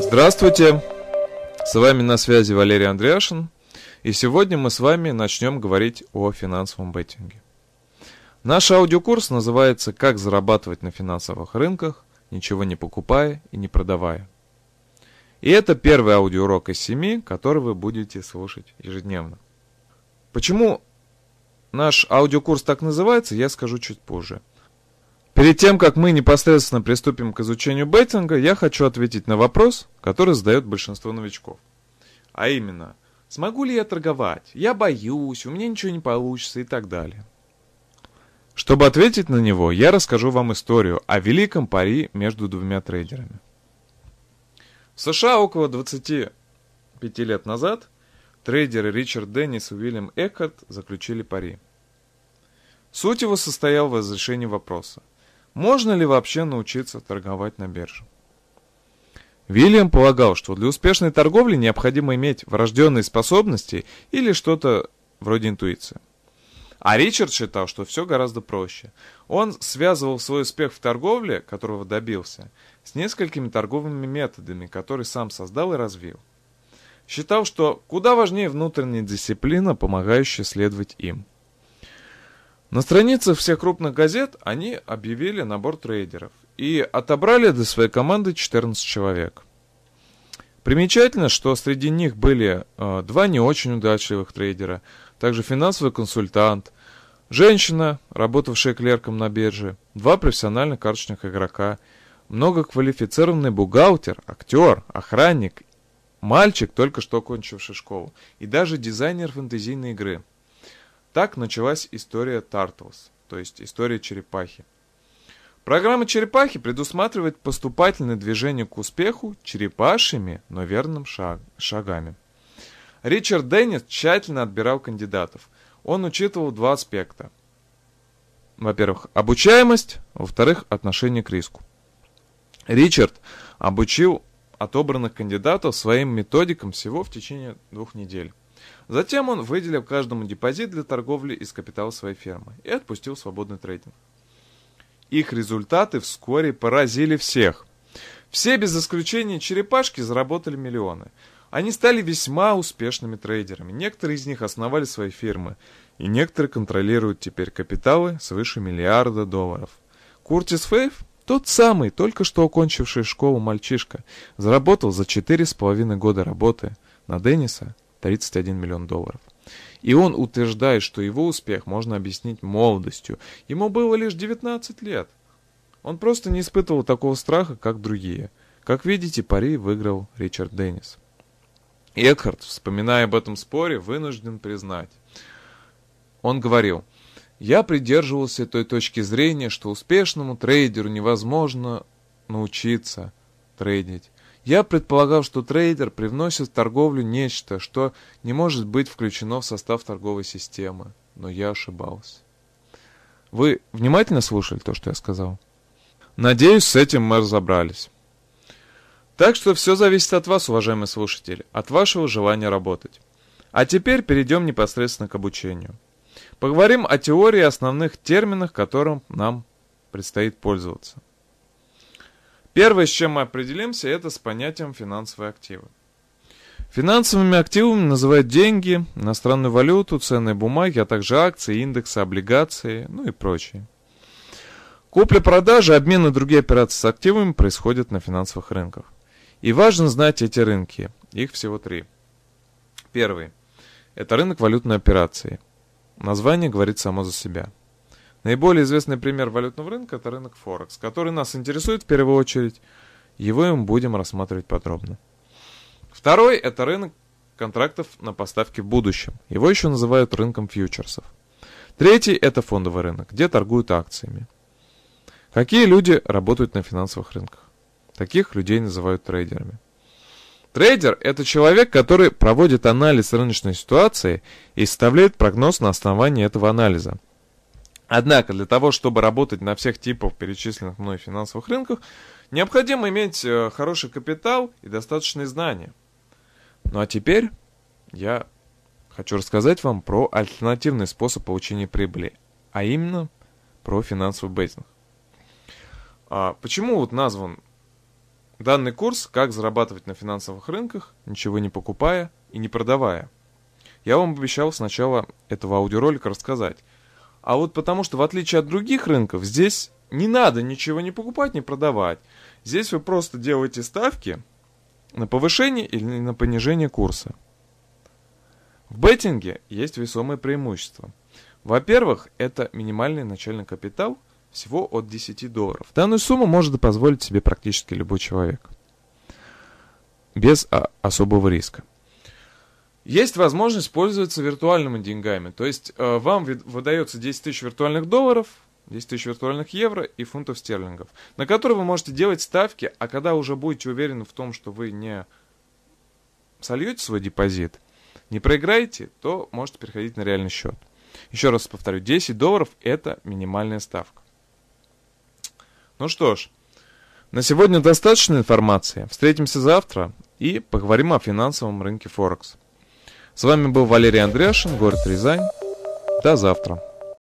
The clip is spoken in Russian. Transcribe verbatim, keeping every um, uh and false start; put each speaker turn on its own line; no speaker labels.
Здравствуйте, с вами на связи Валерий Андреашин, и сегодня мы с вами начнем говорить о финансовом беттинге. Наш аудиокурс называется «Как зарабатывать на финансовых рынках, ничего не покупая и не продавая». И это первый аудиоурок из семи, который вы будете слушать ежедневно. Почему наш аудиокурс так называется, я скажу чуть позже. Перед тем, как мы непосредственно приступим к изучению беттинга, я хочу ответить на вопрос, который задает большинство новичков. А именно, смогу ли я торговать? Я боюсь, у меня ничего не получится и так далее. Чтобы ответить на него, я расскажу вам историю о великом пари между двумя трейдерами. В США около двадцати пяти лет назад трейдеры Ричард Деннис и Уильям Экхарт заключили пари. Суть его состояла в разрешении вопроса: можно ли вообще научиться торговать на бирже? Уильям полагал, что для успешной торговли необходимо иметь врожденные способности или что-то вроде интуиции. А Ричард считал, что все гораздо проще. Он связывал свой успех в торговле, которого добился, с несколькими торговыми методами, которые сам создал и развил. Считал, что куда важнее внутренняя дисциплина, помогающая следовать им. На страницах всех крупных газет они объявили набор трейдеров и отобрали для своей команды четырнадцать человек. Примечательно, что среди них были э, два не очень удачливых трейдера, также финансовый консультант, женщина, работавшая клерком на бирже, два профессиональных карточных игрока, многоквалифицированный бухгалтер, актер, охранник, мальчик, только что окончивший школу, и даже дизайнер фэнтезийной игры. Так началась история Turtles, то есть история черепахи. Программа черепахи предусматривает поступательное движение к успеху черепашьими, но верным шаг, шагами. Ричард Деннис тщательно отбирал кандидатов. Он учитывал два аспекта. Во-первых, обучаемость, во-вторых, отношение к риску. Ричард обучил отобранных кандидатов своим методикам всего в течение двух недель. Затем он выделил каждому депозит для торговли из капитала своей фирмы и отпустил свободный трейдинг. Их результаты вскоре поразили всех. Все без исключения черепашки заработали миллионы. Они стали весьма успешными трейдерами. Некоторые из них основали свои фирмы, и некоторые контролируют теперь капиталы свыше миллиарда долларов. Куртис Фейв, тот самый, только что окончивший школу мальчишка, заработал за четыре с половиной года работы на Денниса тридцать один миллион долларов. И он утверждает, что его успех можно объяснить молодостью. Ему было лишь девятнадцать лет. Он просто не испытывал такого страха, как другие. Как видите, пари выиграл Ричард Деннис. Экхарт, вспоминая об этом споре, вынужден признать. Он говорил: «Я придерживался той точки зрения, что успешному трейдеру невозможно научиться трейдить. Я предполагал, что трейдер привносит в торговлю нечто, что не может быть включено в состав торговой системы. Но я ошибался». Вы внимательно слушали то, что я сказал? Надеюсь, с этим мы разобрались. Так что все зависит от вас, уважаемые слушатели, от вашего желания работать. А теперь перейдем непосредственно к обучению. Поговорим о теории и основных терминах, которым нам предстоит пользоваться. Первое, с чем мы определимся, это с понятием финансовые активы. Финансовыми активами называют деньги, иностранную валюту, ценные бумаги, а также акции, индексы, облигации, ну и прочее. Купля-продажа, обмен и другие операции с активами происходят на финансовых рынках. И важно знать эти рынки. Их всего три. Первый. Это рынок валютной операции. Название говорит само за себя. Наиболее известный пример валютного рынка – это рынок Форекс, который нас интересует в первую очередь. Его мы будем рассматривать подробно. Второй – это рынок контрактов на поставки в будущем. Его еще называют рынком фьючерсов. Третий – это фондовый рынок, где торгуют акциями. Какие люди работают на финансовых рынках? Таких людей называют трейдерами. Трейдер – это человек, который проводит анализ рыночной ситуации и составляет прогноз на основании этого анализа. Однако, для того, чтобы работать на всех типах перечисленных мной финансовых рынках, необходимо иметь хороший капитал и достаточные знания. Ну а теперь я хочу рассказать вам про альтернативный способ получения прибыли, а именно про финансовый беттинг. А почему вот назван Данный курс «Как зарабатывать на финансовых рынках, ничего не покупая и не продавая». Я вам обещал с начала этого аудиоролика рассказать. А вот потому что, в отличие от других рынков, здесь не надо ничего не покупать, не продавать. Здесь вы просто делаете ставки на повышение или на понижение курса. В беттинге есть весомые преимущества. Во-первых, это минимальный начальный капитал всего от десяти долларов. Данную сумму может позволить себе практически любой человек. Без а, особого риска. Есть возможность пользоваться виртуальными деньгами. То есть э, вам выдается десять тысяч виртуальных долларов, десять тысяч виртуальных евро и фунтов стерлингов, на которые вы можете делать ставки, а когда уже будете уверены в том, что вы не сольете свой депозит, не проиграете, то можете переходить на реальный счет. Еще раз повторю, десять долларов – это минимальная ставка. Ну что ж, на сегодня достаточно информации. Встретимся завтра и поговорим о финансовом рынке Форекс. С вами был Валерий Андреашин, город Рязань. До завтра.